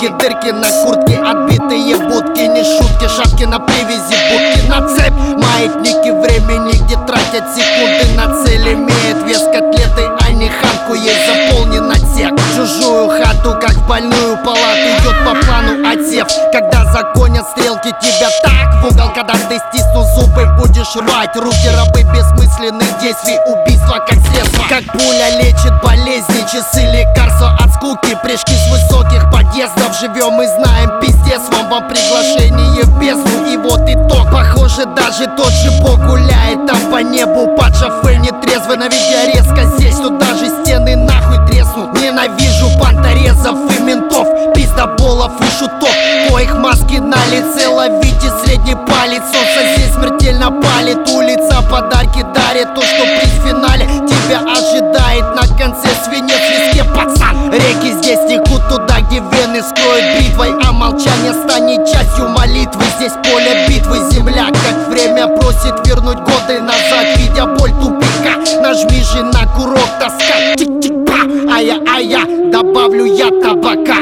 шутки, дырки на куртке, отбитые будки, не шутки, шапки на привязи, будки на цепь. Маятники времени, где тратят секунды на цель. Имеет вес котлеты, а не ханку, ей заполнен отсек. Чужую хату, как в больную палату, идет по плану отсев. Когда загонят стрелки тебя так в угол, когда ты стиснул зубы, будешь рвать руки. Рабы бессмысленных действий, убийства как средство. Как пуля лечит болезни, часы лекарства от скуки. Прыжки с высоких подъездов, живем и знаем пиздец. Вам приглашение в бездну, и вот итог. Похоже, даже тот же Бог гуляет там по небу под шофе нетрезвый, наведя резко здесь, тут даже стены нахуй треснут. Ненавижу банторезов и ментов, пиздоболов и шутов, коих маски на лице, ловите средний палец. Солнце здесь смертельно палит, улица подарки дарит. То, что приз в финале тебя ожидает, на конце свинец в виске, пацан. Реки здесь текут туда, где вены скроют бритвой, а молчание станет частью молитвы. Здесь поле битвы, земля, как время просит вернуть годы назад, видя боль тупика. Нажми же на курок, тоска, тик-тик-па. Ая-ая, добавлю я табака.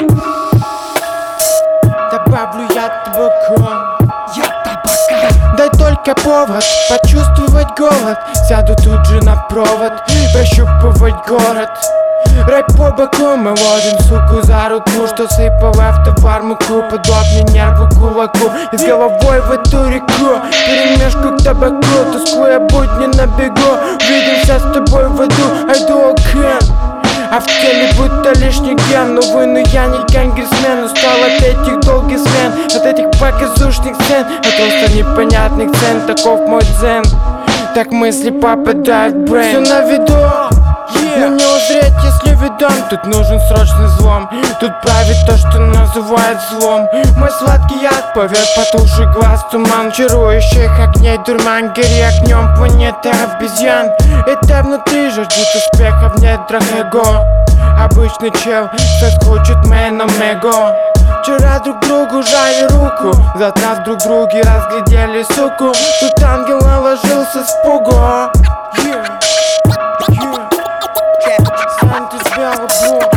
Добавлю я табака. Я табака. Дай только повод почувствовать голод. Сяду тут же на провод, прощупывать город. Рэп по боку, мы ловим суку за руку, что сыпала в товар муку, подобный нерву кулаку. И с головой в эту реку, перемешку к табаку, тоскуя будни на бегу. Увидимся с тобой в аду, I do can. А в теле будто лишний ген. Увы, но я не конгрессмен. Устал от этих долгих смен, от этих показушных сцен, от просто непонятных цен. Таков мой дзен, так мысли попадают в брейн. Все на виду, но не узреть, если видом. Тут нужен срочный взлом, тут правит то, что называют злом. Мой сладкий яд повет потухший глаз туман, чарующих огней дурман. Гори огнем планеты обезьян, это внутри жаждет успеха в недрах эго. Обычный чел, кто хочет мэном эго. Вчера друг другу жали руку, завтра в друг друге разглядели суку. Тут ангел наложился с пугу. Санта с белого